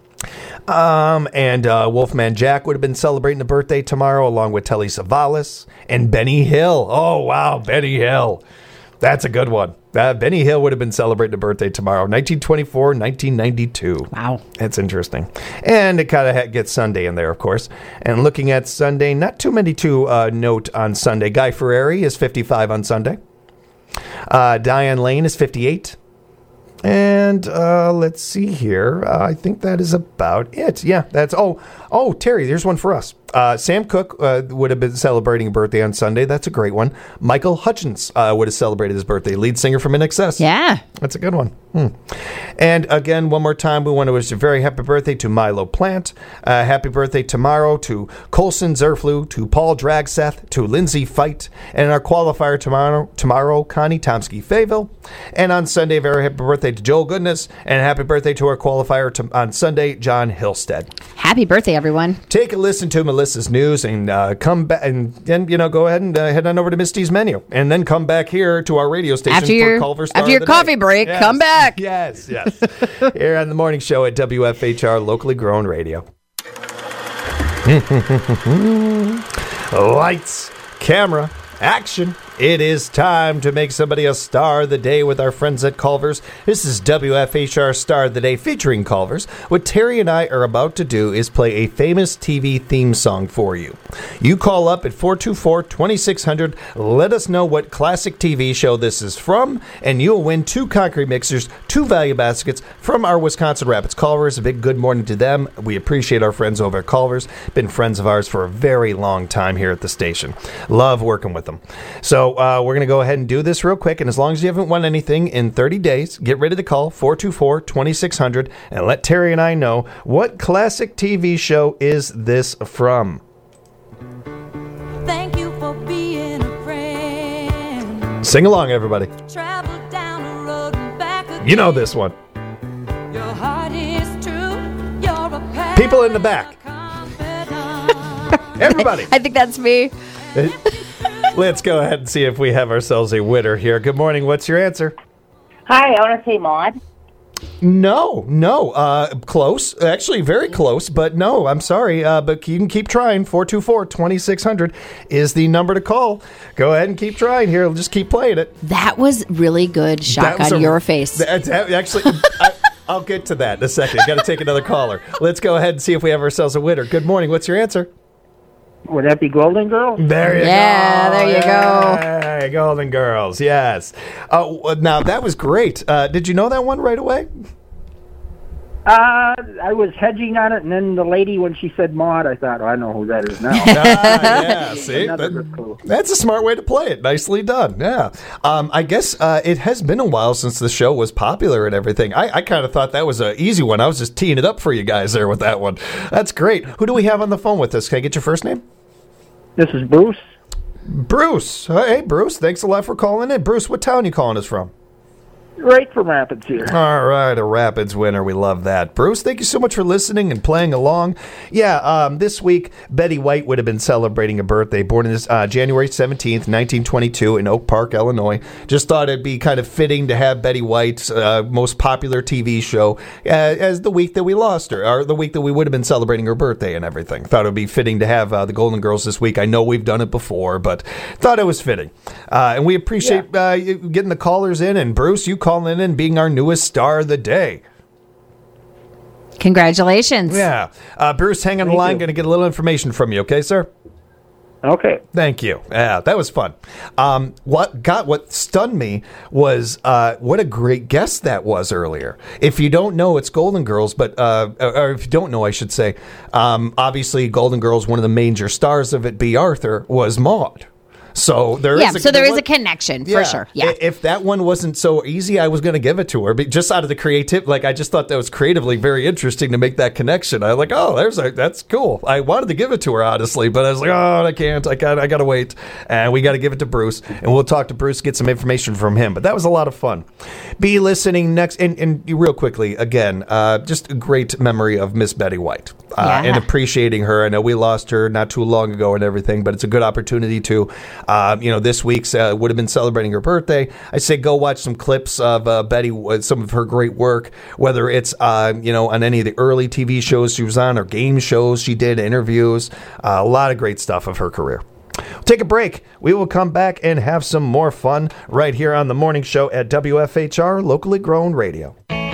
Um, and uh, Wolfman Jack would have been celebrating a birthday tomorrow, along with Telly Savalas and Benny Hill. Oh, wow, Benny Hill. That's a good one. Uh, Benny Hill would have been celebrating a birthday tomorrow, nineteen twenty-four, nineteen ninety-two. Wow. That's interesting. And it kind of gets Sunday in there, of course. And looking at Sunday, not too many to uh, note on Sunday. Guy Fieri is fifty-five on Sunday. Uh, Diane Lane is fifty-eight. And uh, let's see here. Uh, I think that is about it. Yeah, that's... Oh, oh, Terry, there's one for us. Uh, Sam Cooke uh, would have been celebrating a birthday on Sunday. That's a great one. Michael Hutchence uh, would have celebrated his birthday. Lead singer from In Excess. Yeah. That's a good one. Hmm. And again, one more time, we want to wish a very happy birthday to Milo Plant. Uh, happy birthday tomorrow to Colson Zerflu, to Paul Dragseth, to Lindsay Fight, and our qualifier tomorrow, tomorrow Connie Tomsky-Fayville. And on Sunday, very happy birthday to Joel Goodness, and happy birthday to our qualifier to, on Sunday, John Hillstead. Happy birthday, everyone. Take a listen to Melissa's news and uh, come back, and then, you know, go ahead and uh, head on over to Misty's menu, and then come back here to our radio station After for your, Culver Star after your of the coffee Day. break, Yes. come back. Yes, yes. Here on the morning show at W F H R, locally grown radio. Lights, camera, action. It is time to make somebody a star of the day with our friends at Culver's. This is W F H R Star of the Day featuring Culver's. What Terry and I are about to do is play a famous T V theme song for you. You call up at four two four, two six zero zero, let us know what classic T V show this is from, and you'll win two concrete mixers, two value baskets from our Wisconsin Rapids Culver's. A big good morning to them. We appreciate our friends over at Culver's. Been friends of ours for a very long time here at the station. Love working with them. So uh, we're going to go ahead and do this real quick, and as long as you haven't won anything in thirty days, get ready to call four two four, two six zero zero and let Terry and I know what classic T V show is this from. Thank you for being a friend. Sing along, everybody. Travel down the road and back again. You know this one. Your heart is true. You're a path People in the back. Everybody. I think that's me. Let's go ahead and see if we have ourselves a winner here. Good morning. What's your answer? Hi, I want to say Maud. No, no. Uh, close. Actually, very close, but no, I'm sorry. Uh, but you can keep trying. four two four, two six zero zero is the number to call. Go ahead and keep trying here. We'll just keep playing it. That was really good shock That was on a- your face. That, that- actually, I, I'll get to that in a second. Got to take another caller. Let's go ahead and see if we have ourselves a winner. Good morning. What's your answer? Would that be Golden Girls? There you Yeah, go. there you go. Hey, Golden Girls, yes. Uh, now, that was great. Uh, did you know that one right away? Uh, I was hedging on it, and then the lady, when she said Maud, I thought, oh, I know who that is now. Ah, yeah, see? Another That- good clue. that's a smart way to play it. Nicely done, yeah. Um, I guess uh, it has been a while since the show was popular and everything. I, I kind of thought that was an easy one. I was just teeing it up for you guys there with that one. That's great. Who do we have on the phone with us? Can I get your first name? This is Bruce. Bruce. Hey, Bruce. Thanks a lot for calling in. Bruce, what town you calling us from? Right from Rapids here. All right, a Rapids winner. We love that. Bruce, thank you so much for listening and playing along. Yeah, um, this week, Betty White would have been celebrating a birthday, born in this, uh, January seventeenth, nineteen twenty-two in Oak Park, Illinois. Just thought it'd be kind of fitting to have Betty White's uh, most popular T V show uh, as the week that we lost her, or the week that we would have been celebrating her birthday and everything. Thought it would be fitting to have uh, the Golden Girls this week. I know we've done it before, but thought it was fitting. Uh, and we appreciate uh, you getting the callers in, and Bruce, you calling in and being our newest star of the day. Congratulations. Yeah. Uh, Bruce, hang on the Thank line. you. Going to get a little information from you, okay, sir? Okay. Thank you. Yeah, that was fun. Um, what got what stunned me was uh, what a great guest that was earlier. If you don't know, it's Golden Girls, but uh, or if you don't know, I should say, um, obviously Golden Girls, one of the major stars of it, B. Arthur, was Maude. So there Yeah, is a, so there is was- a connection, for Yeah. sure. Yeah. I- If that one wasn't so easy, I was going to give it to her, but just out of the creative, like I just thought that was creatively very interesting to make that connection. I was like, oh, there's a, that's cool. I wanted to give it to her honestly, but I was like, oh, I can't. I got, I got to wait, and we got to give it to Bruce, and we'll talk to Bruce, get some information from him. But that was a lot of fun. Be listening next, and, and real quickly again, uh, just a great memory of Miss Betty White, uh, Yeah. and appreciating her. I know we lost her not too long ago and everything, but it's a good opportunity to, uh, you know, this week's uh, would have been celebrating her birthday. I say go watch some clips of uh, Betty, uh, some of her great work, whether it's, uh, you know, on any of the early T V shows she was on or game shows she did, interviews, uh, a lot of great stuff of her career. We'll take a break. We will come back and have some more fun right here on the morning show at W F H R, locally grown radio.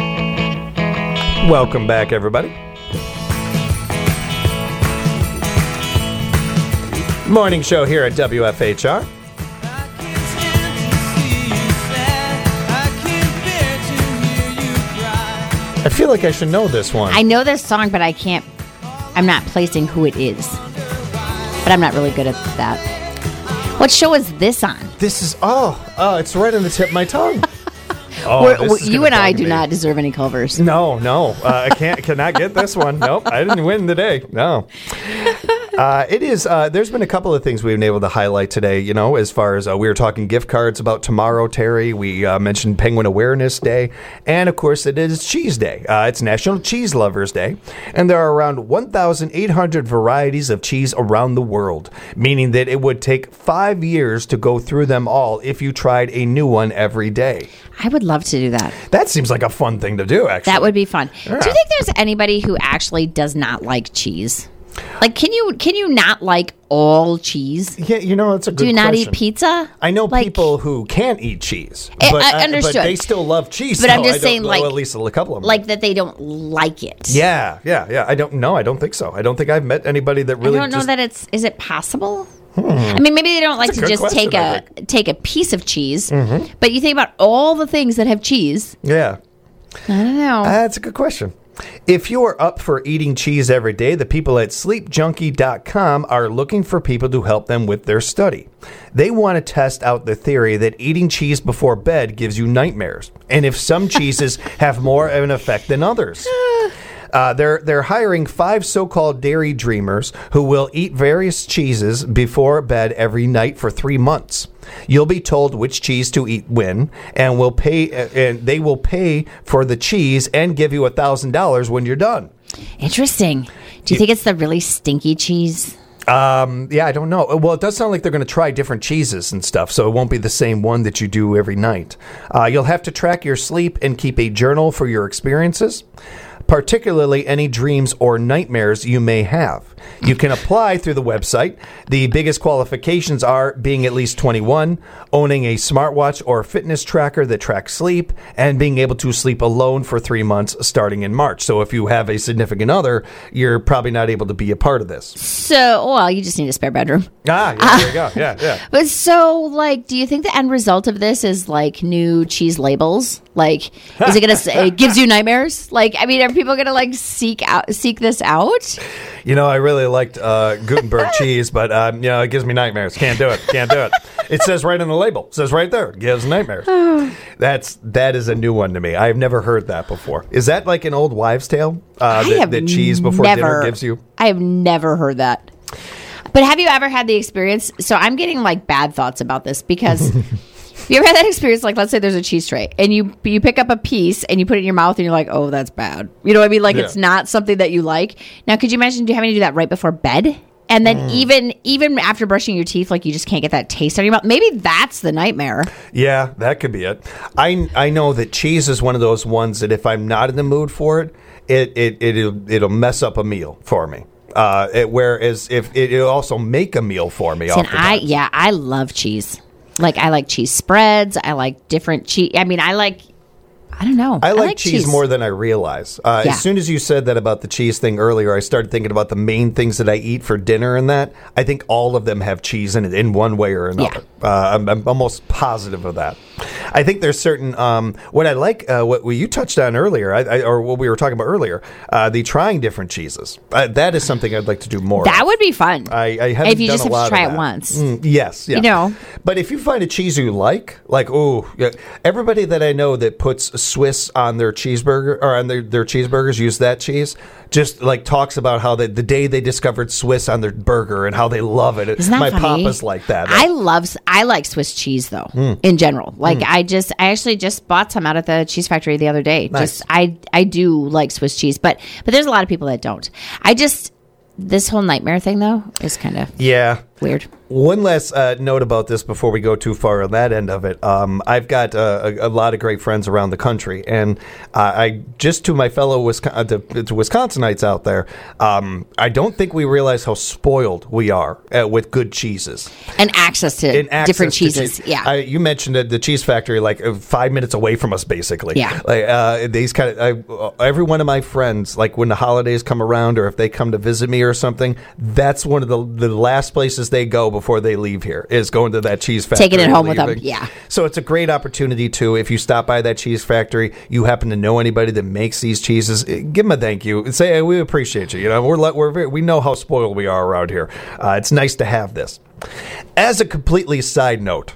Welcome back, everybody. Morning show here at W F H R. I feel like I should know this one. I know this song, but I can't, I'm not placing who it is. But I'm not really good at that. What show is this on? This is, oh, oh, it's right on the tip of my tongue. Oh, We're- this we're- is you gonna and I bug do me. not deserve any Culvers. No, no, uh, I can't, cannot get this one. Nope, I didn't win today. No. Uh, it is, uh, there's been a couple of things we've been able to highlight today, you know, as far as uh, we were talking gift cards about tomorrow, Terry. We uh, mentioned Penguin Awareness Day. And, of course, it is Cheese Day. Uh, it's National Cheese Lovers Day. And there are around one thousand eight hundred varieties of cheese around the world, meaning that it would take five years to go through them all if you tried a new one every day. I would love to do that. That seems like a fun thing to do, actually. That would be fun. Yeah. Do you think there's anybody who actually does not like cheese? Like, can you can you not like all cheese? Yeah, you know, it's a good Do you not question. eat pizza? I know Like- people who can't eat cheese, I- but, I uh, understood. but they still love cheese. But I'm though. just I don't saying, know, like- at least a couple of them. Like that they don't like it. yeah, yeah, yeah. I don't know. I don't think so. I don't think I've met anybody that really I don't know just. that it's. Is it possible? I mean, maybe they don't like That's a to good just question, take I a think. take a piece of cheese, but you think about all the things that have cheese. yeah, I don't know. that's a good question. If you are up for eating cheese every day, the people at sleep junkie dot com are looking for people to help them with their study. They want to test out the theory that eating cheese before bed gives you nightmares, and if some cheeses have more of an effect than others. Uh, they're they're hiring five so-called dairy dreamers who will eat various cheeses before bed every night for three months. You'll be told which cheese to eat when, and will pay. Uh, and they will pay for the cheese and give you a thousand dollars when you're done. Interesting. Do you think it's the really stinky cheese? Um, yeah, I don't know. Well, it does sound like they're going to try different cheeses and stuff, so it won't be the same one that you do every night. Uh, you'll have to track your sleep and keep a journal for your experiences, particularly any dreams or nightmares you may have. You can apply through the website. The biggest qualifications are being at least twenty-one, owning a smartwatch or fitness tracker that tracks sleep, and being able to sleep alone for three months starting in March. So if you have a significant other, you're probably not able to be a part of this. So, well, you just need a spare bedroom. Ah, yeah, there you go. Yeah, yeah. But so, like, do you think the end result of this is like new cheese labels? Like, is it gonna say it gives you nightmares? Like, I mean, are people gonna like seek out seek this out? You know, I really liked uh, Gutenberg cheese, but um, you know, it gives me nightmares. Can't do it. Can't do it. It says right on the label. It says right there. It gives nightmares. That's that is a new one to me. I've never heard that before. Is that like an old wives' tale? Uh, I that, have that cheese before never, dinner gives you? I have never heard that. But have you ever had the experience? So I'm getting like bad thoughts about this because you ever had that experience? Like, let's say there's a cheese tray and you you pick up a piece and you put it in your mouth and you're like, oh, that's bad. You know what I mean? Like, Yeah. it's not something that you like. Now, could you imagine having to do that right before bed? And then Mm. even even after brushing your teeth, like you just can't get that taste out of your mouth. Maybe that's the nightmare. Yeah, that could be it. I I know that cheese is one of those ones that if I'm not in the mood for it, it it it'll, it'll mess up a meal for me. Uh, it, whereas if it, it'll also make a meal for me. See, and I oftentimes. yeah, I love cheese. Like I like cheese spreads. I like different cheese. I mean, I like. I don't know. I like, cheese, more than I realize. Uh, Yeah. As soon as you said that about the cheese thing earlier, I started thinking about the main things that I eat for dinner and that. I think all of them have cheese in it in one way or another. Uh, I'm, I'm almost positive of that. I think there's certain, um, what I like, uh, what what you touched on earlier, I, I, or what we were talking about earlier, uh, the trying different cheeses. Uh, that is something I'd like to do more That of. would be fun. I, I haven't if you done just a have lot to try of it that. once. Mm, yes, yeah. You know. But if you find a cheese you like, like, ooh, yeah, everybody that I know that puts Swiss on their cheeseburger or on their, their cheeseburgers use that cheese, just like talks about how they, the day they discovered Swiss on their burger and how they love it. Isn't that My funny? papa's like that. I love I like Swiss cheese though Mm. in general. Like I just I actually just bought some out at the cheese factory the other day. Nice. Just I I do like Swiss cheese, but but there's a lot of people that don't. I just this whole nightmare thing though is kind of yeah. weird. One last uh, note about this before we go too far on that end of it. Um, I've got uh, a, a lot of great friends around the country, and uh, I just to my fellow Wisconsin, uh, to, to Wisconsinites out there, um, I don't think we realize how spoiled we are uh, with good cheeses And access to and access different to cheeses. cheese. Yeah. I, you mentioned that the cheese factory, like uh, five minutes away from us, basically. Yeah. Like uh, these kind of I, uh, every one of my friends, like when the holidays come around, or if they come to visit me or something, that's one of the the last places they go before they leave here is going to that cheese factory. Taking it and home with them, leaving. yeah. So it's a great opportunity too. If you stop by that cheese factory, you happen to know anybody that makes these cheeses, eh, give them a thank you and say, hey, we appreciate you. You know, we're le- we're very, we know how spoiled we are around here. Uh, it's nice to have this. As a completely side note,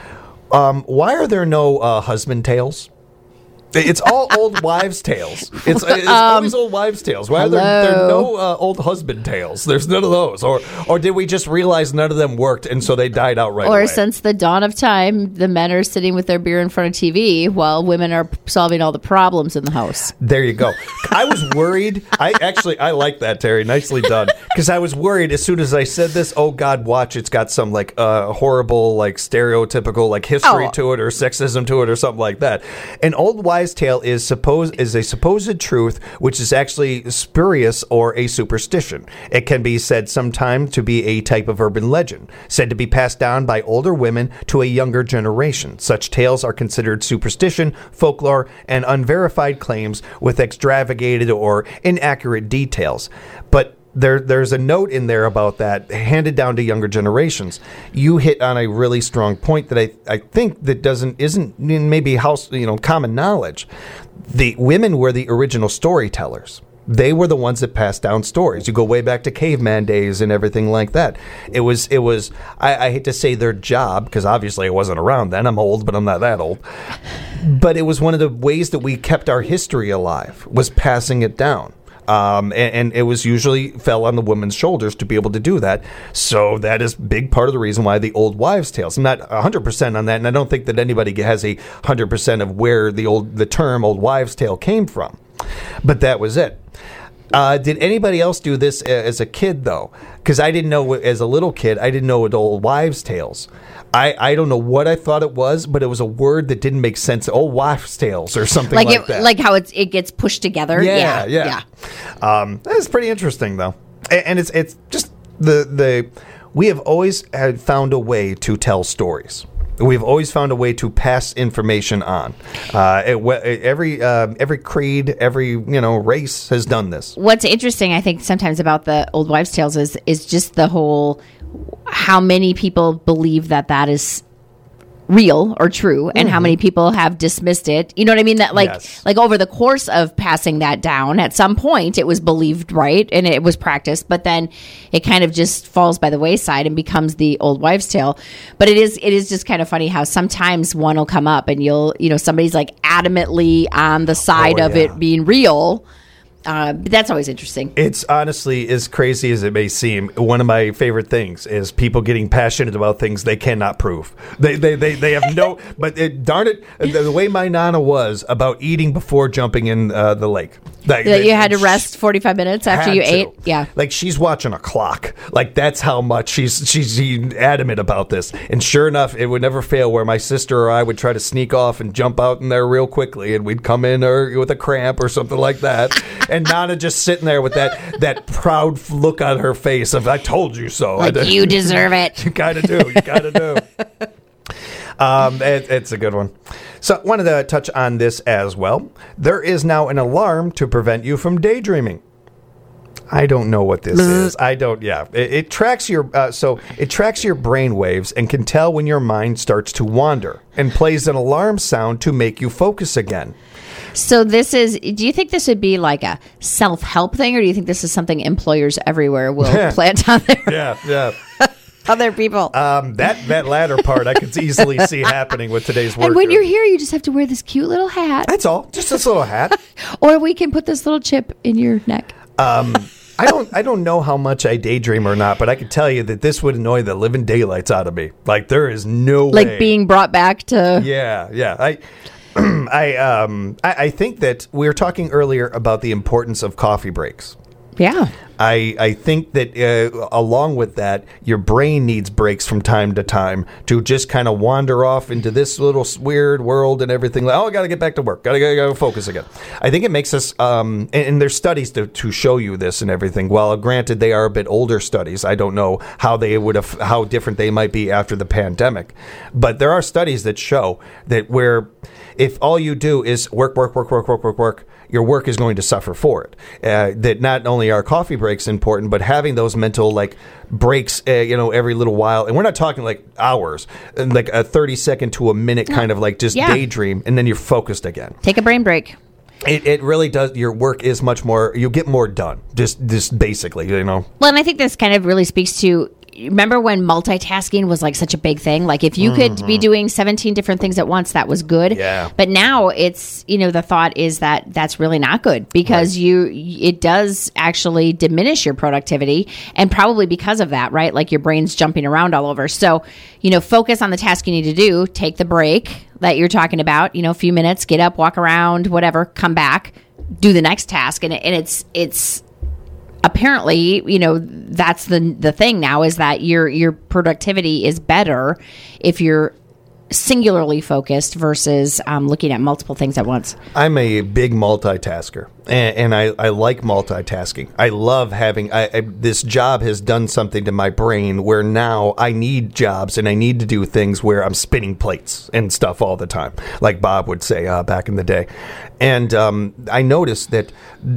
um, why are there no uh, husband tales? It's all old wives' tales. It's, it's always old wives' tales. Why are there, there are no uh, old husband tales? There's none of those. Or or did we just realize none of them worked and so they died out right Or away? since the dawn of time, the men are sitting with their beer in front of T V while women are solving all the problems in the house. There you go. I was worried. I actually, I like that, Terry. Nicely done. Because I was worried as soon as I said this, oh, God, watch. It's got some, like, uh, horrible, like, stereotypical, like, history Oh. to it or sexism to it or something like that. An old wives' wives' tale is suppose is a supposed truth, which is actually spurious or a superstition. It can be said sometimes to be a type of urban legend, said to be passed down by older women to a younger generation. Such tales are considered superstition, folklore, and unverified claims with extravagated or inaccurate details. But There, there's a note in there about that handed down to younger generations. You hit on a really strong point that I, I think that doesn't isn't maybe house you know common knowledge. The women were the original storytellers. They were the ones that passed down stories. You go way back to caveman days and everything like that. It was it was I, I hate to say their job, because obviously I wasn't around then. I'm old, but I'm not that old. But it was one of the ways that we kept our history alive, was passing it down. Um, and, and it was usually fell on the woman's shoulders to be able to do that. So that is a big part of the reason why the old wives' tales. I'm not one hundred percent on that, and I don't think that anybody has a one hundred percent of where the old the term old wives' tale came from. But that was it. Uh, did anybody else do this as a kid, though? Because I didn't know, as a little kid, I didn't know what old wives' tales. I, I don't know what I thought it was, but it was a word that didn't make sense. Oh, wives' tales or something like, like it, that. Like how it's, it gets pushed together. Yeah, yeah. yeah. yeah. Um, that's pretty interesting, though. And, and it's it's just the the we have always had found a way to tell stories. We've always found a way to pass information on. Uh, it, every uh, every creed, every you know race has done this. What's interesting, I think, sometimes about the old wives' tales is is just the whole how many people believe that that is real or true, and mm-hmm. how many people have dismissed it. You know what I mean? That like yes. like over the course of passing that down, at some point it was believed, right, and it was practiced, but then it kind of just falls by the wayside and becomes the old wives' tale. But it is it is just kind of funny how sometimes one will come up and you'll you know somebody's like adamantly on the side oh, of yeah. it being real. Uh, but that's always interesting. It's honestly, as crazy as it may seem, one of my favorite things is people getting passionate about things they cannot prove. They they, they, they have no, but it, darn it, the, the way my Nana was about eating before jumping in uh, the lake. That they, you had to rest forty-five minutes after you to. ate? Yeah. Like she's watching a clock. Like that's how much she's, she's adamant about this. And sure enough, it would never fail where my sister or I would try to sneak off and jump out in there real quickly, and we'd come in or with a cramp or something like that. And Nana just sitting there with that, that proud look on her face of, I told you so. Like, you deserve it. You gotta do. You gotta do. Um, it, it's a good one. So I wanted to touch on this as well. There is now an alarm to prevent you from daydreaming. I don't know what this is. I don't, yeah. It, it tracks your, uh, so it tracks your brain waves and can tell when your mind starts to wander and plays an alarm sound to make you focus again. So this is, do you think this would be like a self-help thing, or do you think this is something employers everywhere will plant on their, yeah, yeah. on their people? Um, that, that latter part I could easily see happening with today's work. And when group. you're here, you just have to wear this cute little hat. That's all. Just this little hat. Or we can put this little chip in your neck. Um, I don't I don't know how much I daydream or not, but I can tell you that this would annoy the living daylights out of me. Like there is no like way. Like being brought back to... Yeah, yeah. I... I um I, I think that we were talking earlier about the importance of coffee breaks. Yeah. I I think that uh, along with that, your brain needs breaks from time to time to just kind of wander off into this little weird world and everything. Like, oh, I got to get back to work. Got to go focus again. I think it makes us, um, and, and there's studies to, to show you this and everything. While granted, they are a bit older studies. I don't know how they would have, how different they might be after the pandemic. But there are studies that show that where if all you do is work, work, work, work, work, work, work, your work is going to suffer for it. Uh, that not only are coffee breaks important, but having those mental like breaks, uh, you know, every little while. And we're not talking like hours, and like a thirty second to a minute kind of like just yeah. daydream, and then you're focused again. Take a brain break. It it really does. Your work is much more. You get more done. Just just basically, you know. Well, and I think this kind of really speaks to. Remember when multitasking was like such a big thing? Like if you mm-hmm. could be doing seventeen different things at once, that was good. Yeah. But now it's, you know, the thought is that that's really not good because right. you, it does actually diminish your productivity, and probably because of that, right? Like your brain's jumping around all over. So, you know, focus on the task you need to do, take the break that you're talking about, you know, a few minutes, get up, walk around, whatever, come back, do the next task. And, and it's, it's, apparently, you know, that's the the thing now is that your your productivity is better if you're singularly focused versus um, looking at multiple things at once? I'm a big multitasker, and, and I, I like multitasking. I love having I, I, this job has done something to my brain where now I need jobs and I need to do things where I'm spinning plates and stuff all the time, like Bob would say uh, back in the day. And um, I noticed that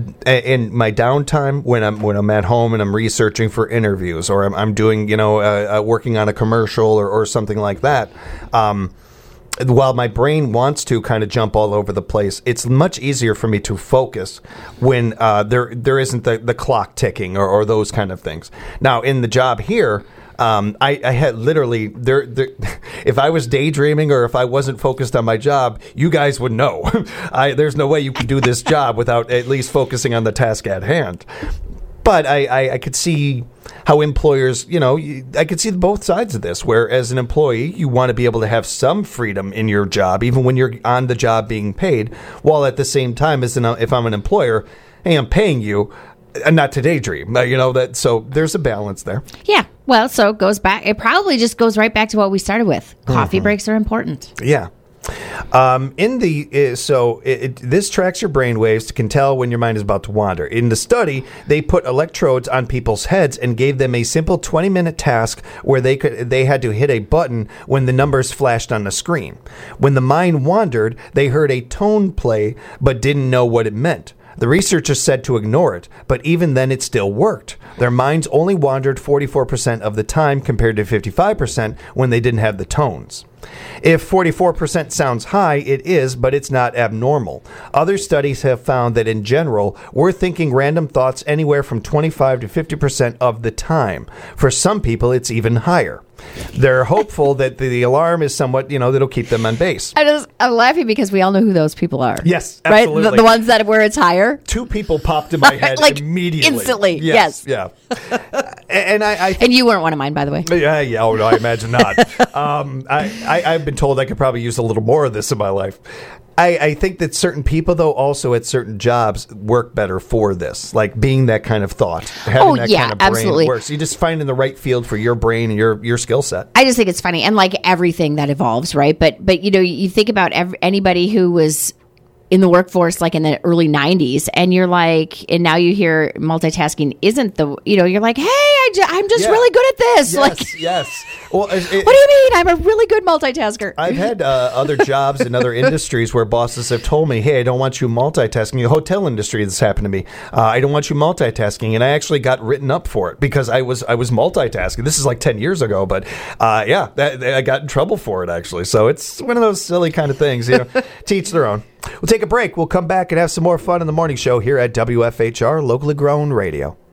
in my downtime, when I'm when I'm at home and I'm researching for interviews, or I'm, I'm doing, you know, uh, uh, working on a commercial or, or something like that. Um, While my brain wants to kind of jump all over the place, it's much easier for me to focus when uh, there there isn't the, the clock ticking or, or those kind of things. Now, in the job here, um, I, I had literally there, there. If I was daydreaming or if I wasn't focused on my job, you guys would know. I, there's no way you can do this job without at least focusing on the task at hand. But I, I, I could see how employers, you know, you, I could see both sides of this, where as an employee, you want to be able to have some freedom in your job, even when you're on the job being paid, while at the same time, as an, if I'm an employer, hey, I'm paying you, uh, not to daydream, uh, you know, that. So there's a balance there. Yeah. Well, so it goes back. It probably just goes right back to what we started with. Coffee mm-hmm. breaks are important. Yeah. Um, in the uh, so it, it, this tracks your brain waves, can tell when your mind is about to wander. In the study, they put electrodes on people's heads and gave them a simple twenty minute task where they could they had to hit a button when the numbers flashed on the screen. When the mind wandered, they heard a tone play but didn't know what it meant. The researchers said to ignore it, but even then it still worked. Their minds only wandered forty-four percent of the time compared to fifty-five percent when they didn't have the tones. If forty-four percent sounds high, it is, but it's not abnormal. Other studies have found that in general, we're thinking random thoughts anywhere from twenty-five to fifty percent of the time. For some people, it's even higher. They're hopeful that the, the alarm is somewhat, you know, that'll keep them on base. I just, I'm laughing because we all know who those people are. Yes, absolutely. Right? The, the ones that where it's higher. Two people popped in my head like immediately. Instantly, yes. yes. Yeah. and I, I think, and you weren't one of mine, by the way. Yeah, yeah. Oh, no, I imagine not. um, I, I, I've been told I could probably use a little more of this in my life. I, I think that certain people, though, also at certain jobs work better for this, like being that kind of thought. Having oh, that yeah, kind of brain absolutely. Works. You just find in the right field for your brain and your, your skill set. I just think it's funny. And like everything that evolves, right? But, but you know, you think about every, anybody who was in the workforce like in the early nineties, and you're like, and now you hear multitasking isn't the, you know, you're like, hey, I ju- I'm just yeah. really good at this. Yes, like, yes. Well, it, it, what do you mean? I'm a really good multitasker. I've had uh, other jobs in other industries where bosses have told me, hey, I don't want you multitasking. The hotel industry, this happened to me. Uh, I don't want you multitasking. And I actually got written up for it because I was I was multitasking. This is like ten years ago. But uh, yeah, that, I got in trouble for it, actually. So it's one of those silly kind of things, you know, to each their own. We'll take a break. We'll come back and have some more fun in the morning show here at W F H R, locally grown radio.